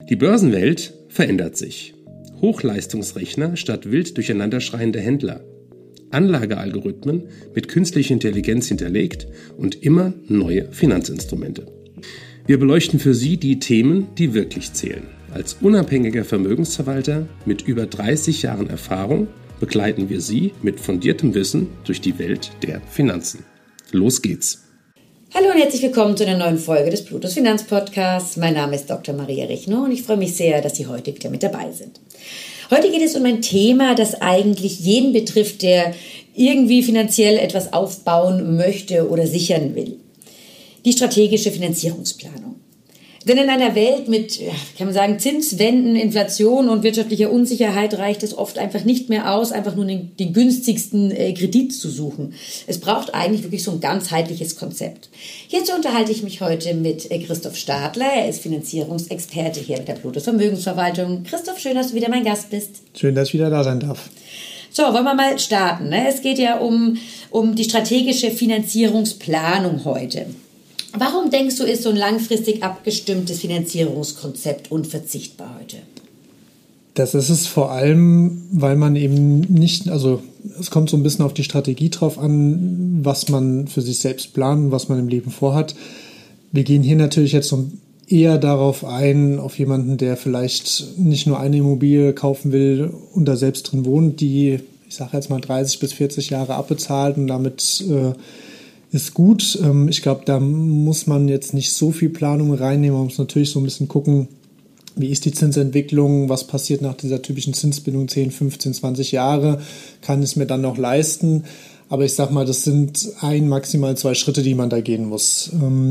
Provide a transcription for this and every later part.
Die Börsenwelt verändert sich. Hochleistungsrechner statt wild durcheinanderschreiende Händler. Anlagealgorithmen mit künstlicher Intelligenz hinterlegt und immer neue Finanzinstrumente. Wir beleuchten für Sie die Themen, die wirklich zählen. Als unabhängiger Vermögensverwalter mit über 30 Jahren Erfahrung begleiten wir Sie mit fundiertem Wissen durch die Welt der Finanzen. Los geht's! Hallo und herzlich willkommen zu einer neuen Folge des Plutos Finanzpodcasts. Mein Name ist Dr. Maria Rechner und ich freue mich sehr, dass Sie heute wieder mit dabei sind. Heute geht es um ein Thema, das eigentlich jeden betrifft, der irgendwie finanziell etwas aufbauen möchte oder sichern will. Die strategische Finanzierungsplanung. Denn in einer Welt mit, kann man sagen, Zinswenden, Inflation und wirtschaftlicher Unsicherheit reicht es oft einfach nicht mehr aus, einfach nur den günstigsten Kredit zu suchen. Es braucht eigentlich wirklich so ein ganzheitliches Konzept. Hierzu unterhalte ich mich heute mit Christoph Stadler. Er ist Finanzierungsexperte hier mit der Plutos Vermögensverwaltung. Christoph, schön, dass du wieder mein Gast bist. Schön, dass ich wieder da sein darf. So, wollen wir mal starten. Es geht ja um die strategische Finanzierungsplanung heute. Warum denkst du, ist so ein langfristig abgestimmtes Finanzierungskonzept unverzichtbar heute? Das ist es vor allem, weil man eben nicht, also es kommt so ein bisschen auf die Strategie drauf an, was man für sich selbst plant, was man im Leben vorhat. Wir gehen hier natürlich jetzt so eher darauf ein, auf jemanden, der vielleicht nicht nur eine Immobilie kaufen will und da selbst drin wohnt, die, ich sage jetzt mal 30 bis 40 Jahre abbezahlt und damit ist gut. Ich glaube, da muss man jetzt nicht so viel Planung reinnehmen. Man muss natürlich so ein bisschen gucken, wie ist die Zinsentwicklung, was passiert nach dieser typischen Zinsbindung 10, 15, 20 Jahre, kann es mir dann noch leisten. Aber ich sage mal, das sind maximal 2 Schritte, die man da gehen muss.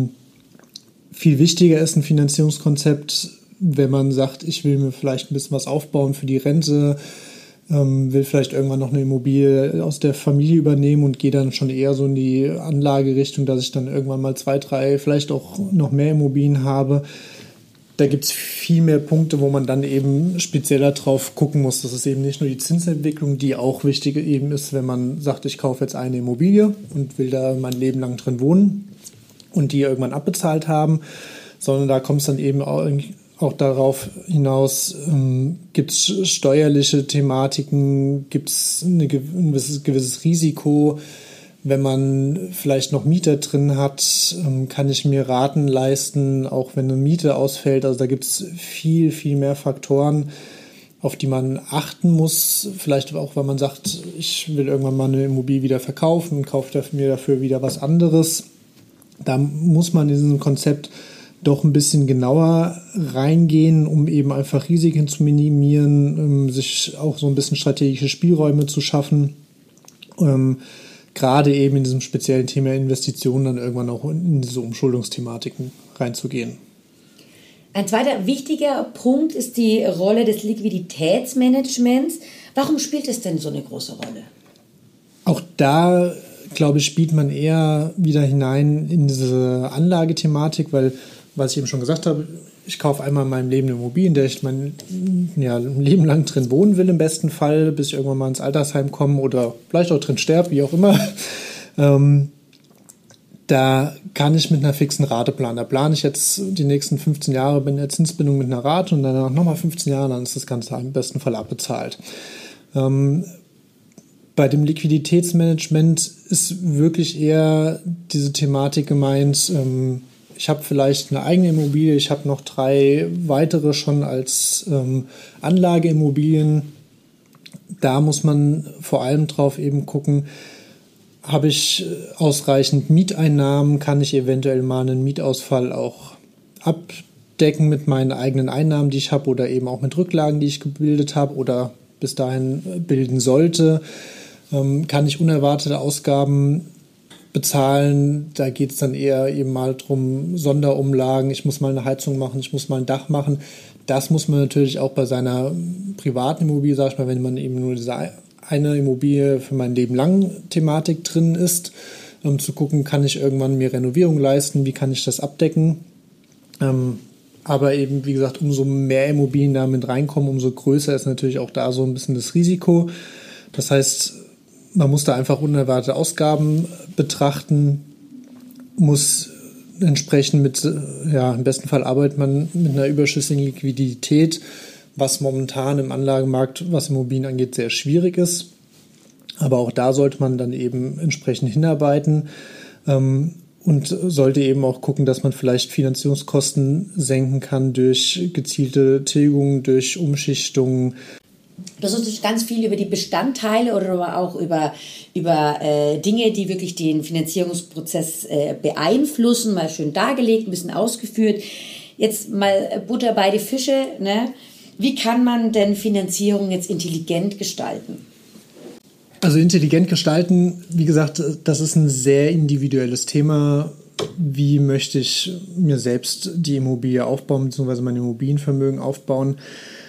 Viel wichtiger ist ein Finanzierungskonzept, wenn man sagt, ich will mir vielleicht ein bisschen was aufbauen für die Rente, will vielleicht irgendwann noch eine Immobilie aus der Familie übernehmen und gehe dann schon eher so in die Anlagerichtung, dass ich dann irgendwann mal 2, 3, vielleicht auch noch mehr Immobilien habe. Da gibt es viel mehr Punkte, wo man dann eben spezieller drauf gucken muss. Das ist eben nicht nur die Zinsentwicklung, die auch wichtig eben ist, wenn man sagt, ich kaufe jetzt eine Immobilie und will da mein Leben lang drin wohnen und die irgendwann abbezahlt haben, sondern da kommt es dann eben auch darauf hinaus, gibt es steuerliche Thematiken, gibt es ein gewisses Risiko. Wenn man vielleicht noch Mieter drin hat, kann ich mir Raten leisten, auch wenn eine Miete ausfällt. Also da gibt es viel, viel mehr Faktoren, auf die man achten muss. Vielleicht auch, weil man sagt, ich will irgendwann mal eine Immobilie wieder verkaufen und kaufe mir dafür wieder was anderes. Da muss man in diesem Konzept doch ein bisschen genauer reingehen, um eben einfach Risiken zu minimieren, sich auch so ein bisschen strategische Spielräume zu schaffen. Gerade eben in diesem speziellen Thema Investitionen dann irgendwann auch in diese Umschuldungsthematiken reinzugehen. Ein zweiter wichtiger Punkt ist die Rolle des Liquiditätsmanagements. Warum spielt es denn so eine große Rolle? Auch da, glaube ich, spielt man eher wieder hinein in diese Anlagethematik, weil, was ich eben schon gesagt habe, ich kaufe einmal in meinem Leben eine Immobilie, in der ich mein Leben lang drin wohnen will, im besten Fall, bis ich irgendwann mal ins Altersheim komme oder vielleicht auch drin sterbe, wie auch immer. Da kann ich mit einer fixen Rate planen. Da plane ich jetzt die nächsten 15 Jahre bei der Zinsbindung mit einer Rate und danach nochmal 15 Jahre, dann ist das Ganze im besten Fall abbezahlt. Bei dem Liquiditätsmanagement ist wirklich eher diese Thematik gemeint, ich habe vielleicht eine eigene Immobilie, ich habe noch 3 weitere schon als Anlageimmobilien. Da muss man vor allem drauf eben gucken, habe ich ausreichend Mieteinnahmen, kann ich eventuell mal einen Mietausfall auch abdecken mit meinen eigenen Einnahmen, die ich habe oder eben auch mit Rücklagen, die ich gebildet habe oder bis dahin bilden sollte. Kann ich unerwartete Ausgaben bezahlen, da geht es dann eher eben mal drum Sonderumlagen, ich muss mal eine Heizung machen, ich muss mal ein Dach machen. Das muss man natürlich auch bei seiner privaten Immobilie, sag ich mal, wenn man eben nur diese eine Immobilie für mein Leben lang Thematik drin ist, zu gucken, kann ich irgendwann mir Renovierung leisten, wie kann ich das abdecken. Aber eben, wie gesagt, umso mehr Immobilien da mit reinkommen, umso größer ist natürlich auch da so ein bisschen das Risiko. Das heißt, man muss da einfach unerwartete Ausgaben betrachten, muss entsprechend im besten Fall arbeitet man mit einer überschüssigen Liquidität, was momentan im Anlagemarkt, was Immobilien angeht, sehr schwierig ist. Aber auch da sollte man dann eben entsprechend hinarbeiten und sollte eben auch gucken, dass man vielleicht Finanzierungskosten senken kann durch gezielte Tilgungen, durch Umschichtungen. Du hast uns ganz viel über die Bestandteile oder auch über Dinge, die wirklich den Finanzierungsprozess beeinflussen, mal schön dargelegt, ein bisschen ausgeführt. Jetzt mal Butter bei die Fische, ne? Wie kann man denn Finanzierung jetzt intelligent gestalten? Also intelligent gestalten, wie gesagt, das ist ein sehr individuelles Thema. Wie möchte ich mir selbst die Immobilie aufbauen, beziehungsweise mein Immobilienvermögen aufbauen?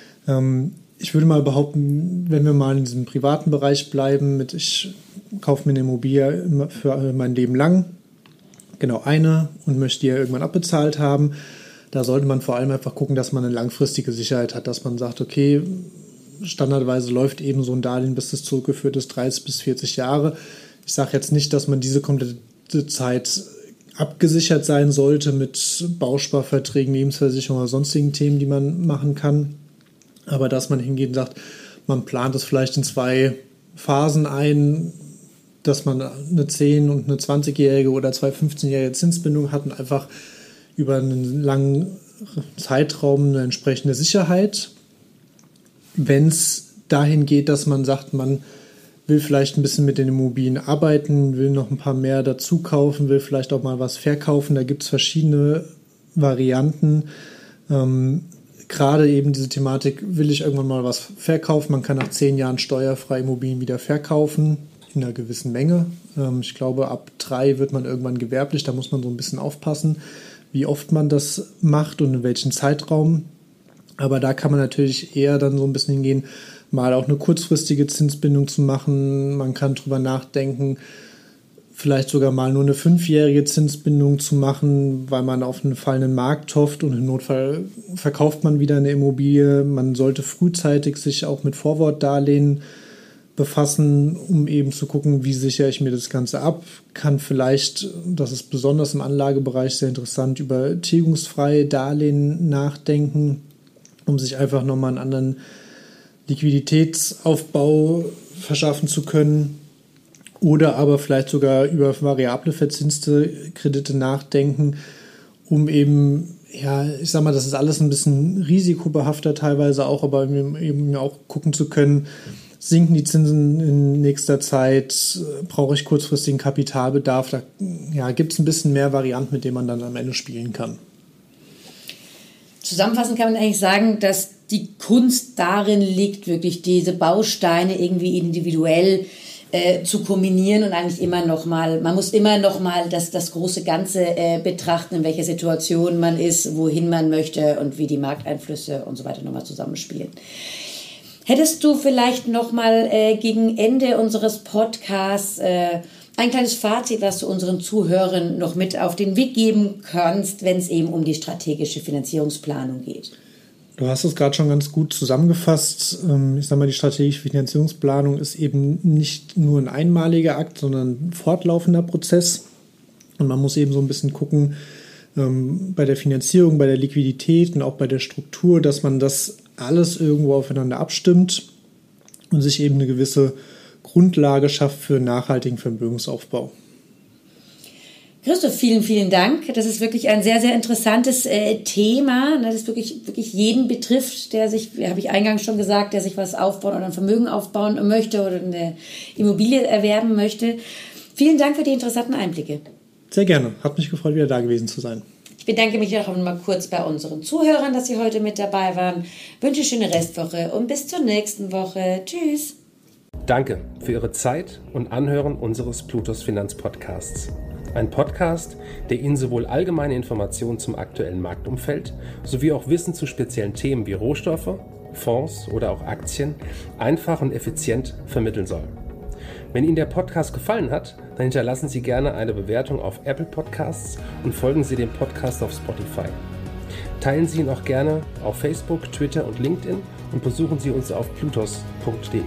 Ich würde mal behaupten, wenn wir mal in diesem privaten Bereich bleiben, ich kaufe mir eine Immobilie für mein Leben lang, genau eine, und möchte die ja irgendwann abbezahlt haben. Da sollte man vor allem einfach gucken, dass man eine langfristige Sicherheit hat, dass man sagt, okay, standardweise läuft eben so ein Darlehen, bis das zurückgeführt ist, 30 bis 40 Jahre. Ich sage jetzt nicht, dass man diese komplette Zeit abgesichert sein sollte mit Bausparverträgen, Lebensversicherung oder sonstigen Themen, die man machen kann. Aber dass man hingeht und sagt, man plant es vielleicht in 2 Phasen ein, dass man eine 10- und eine 20-jährige oder 2 15-jährige Zinsbindung hat und einfach über einen langen Zeitraum eine entsprechende Sicherheit. Wenn es dahin geht, dass man sagt, man will vielleicht ein bisschen mit den Immobilien arbeiten, will noch ein paar mehr dazu kaufen, will vielleicht auch mal was verkaufen, da gibt es verschiedene Varianten. Gerade eben diese Thematik, will ich irgendwann mal was verkaufen, man kann nach 10 Jahren steuerfrei Immobilien wieder verkaufen, in einer gewissen Menge. Ich glaube, ab 3 wird man irgendwann gewerblich, da muss man so ein bisschen aufpassen, wie oft man das macht und in welchem Zeitraum. Aber da kann man natürlich eher dann so ein bisschen hingehen, mal auch eine kurzfristige Zinsbindung zu machen. Man kann drüber nachdenken, vielleicht sogar mal nur eine 5-jährige Zinsbindung zu machen, weil man auf einen fallenden Markt hofft und im Notfall verkauft man wieder eine Immobilie. Man sollte frühzeitig sich auch mit Forward-Darlehen befassen, um eben zu gucken, wie sichere ich mir das Ganze ab. Kann vielleicht, das ist besonders im Anlagebereich sehr interessant, über tilgungsfreie Darlehen nachdenken, um sich einfach nochmal einen anderen Liquiditätsaufbau verschaffen zu können. Oder aber vielleicht sogar über variable verzinste Kredite nachdenken, um eben, ich sag mal, das ist alles ein bisschen risikobehafter teilweise auch, aber eben auch gucken zu können, sinken die Zinsen in nächster Zeit, brauche ich kurzfristigen Kapitalbedarf, da gibt es ein bisschen mehr Varianten, mit denen man dann am Ende spielen kann. Zusammenfassend kann man eigentlich sagen, dass die Kunst darin liegt, wirklich diese Bausteine irgendwie individuell zu kombinieren und eigentlich immer noch mal, man muss immer noch mal das große Ganze betrachten, in welcher Situation man ist, wohin man möchte und wie die Markteinflüsse und so weiter nochmal zusammenspielen. Hättest du vielleicht noch mal gegen Ende unseres Podcasts ein kleines Fazit, was du unseren Zuhörern noch mit auf den Weg geben kannst, wenn es eben um die strategische Finanzierungsplanung geht? Du hast es gerade schon ganz gut zusammengefasst. Ich sage mal, die strategische Finanzierungsplanung ist eben nicht nur ein einmaliger Akt, sondern ein fortlaufender Prozess. Und man muss eben so ein bisschen gucken, bei der Finanzierung, bei der Liquidität und auch bei der Struktur, dass man das alles irgendwo aufeinander abstimmt und sich eben eine gewisse Grundlage schafft für nachhaltigen Vermögensaufbau. Christoph, vielen, vielen Dank. Das ist wirklich ein sehr, sehr interessantes Thema, das wirklich jeden betrifft, der sich, habe ich eingangs schon gesagt, der sich was aufbauen oder ein Vermögen aufbauen möchte oder eine Immobilie erwerben möchte. Vielen Dank für die interessanten Einblicke. Sehr gerne. Hat mich gefreut, wieder da gewesen zu sein. Ich bedanke mich auch noch mal kurz bei unseren Zuhörern, dass sie heute mit dabei waren. Wünsche schöne Restwoche und bis zur nächsten Woche. Tschüss. Danke für Ihre Zeit und Anhören unseres Plutos Finanzpodcasts. Ein Podcast, der Ihnen sowohl allgemeine Informationen zum aktuellen Marktumfeld sowie auch Wissen zu speziellen Themen wie Rohstoffe, Fonds oder auch Aktien einfach und effizient vermitteln soll. Wenn Ihnen der Podcast gefallen hat, dann hinterlassen Sie gerne eine Bewertung auf Apple Podcasts und folgen Sie dem Podcast auf Spotify. Teilen Sie ihn auch gerne auf Facebook, Twitter und LinkedIn und besuchen Sie uns auf plutos.de.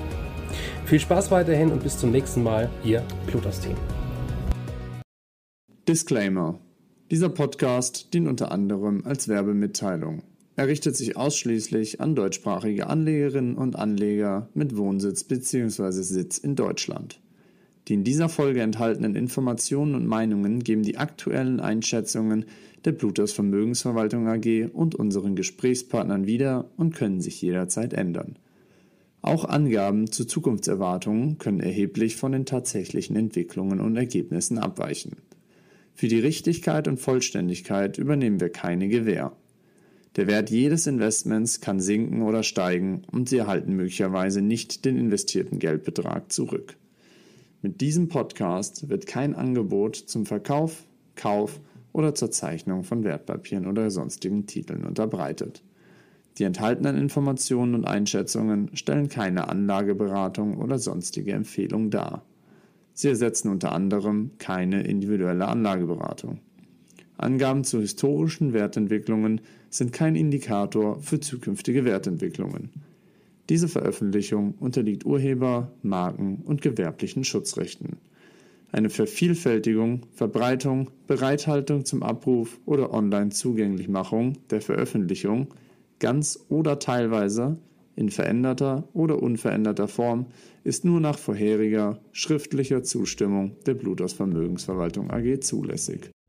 Viel Spaß weiterhin und bis zum nächsten Mal, Ihr Plutos-Team. Disclaimer. Dieser Podcast dient unter anderem als Werbemitteilung. Er richtet sich ausschließlich an deutschsprachige Anlegerinnen und Anleger mit Wohnsitz bzw. Sitz in Deutschland. Die in dieser Folge enthaltenen Informationen und Meinungen geben die aktuellen Einschätzungen der Plutos Vermögensverwaltung AG und unseren Gesprächspartnern wieder und können sich jederzeit ändern. Auch Angaben zu Zukunftserwartungen können erheblich von den tatsächlichen Entwicklungen und Ergebnissen abweichen. Für die Richtigkeit und Vollständigkeit übernehmen wir keine Gewähr. Der Wert jedes Investments kann sinken oder steigen und Sie erhalten möglicherweise nicht den investierten Geldbetrag zurück. Mit diesem Podcast wird kein Angebot zum Verkauf, Kauf oder zur Zeichnung von Wertpapieren oder sonstigen Titeln unterbreitet. Die enthaltenen Informationen und Einschätzungen stellen keine Anlageberatung oder sonstige Empfehlung dar. Sie ersetzen unter anderem keine individuelle Anlageberatung. Angaben zu historischen Wertentwicklungen sind kein Indikator für zukünftige Wertentwicklungen. Diese Veröffentlichung unterliegt Urheber-, Marken- und gewerblichen Schutzrechten. Eine Vervielfältigung, Verbreitung, Bereithaltung zum Abruf oder Online-Zugänglichmachung der Veröffentlichung, ganz oder teilweise, in veränderter oder unveränderter Form, ist nur nach vorheriger, schriftlicher Zustimmung der Plutos Vermögensverwaltung AG zulässig.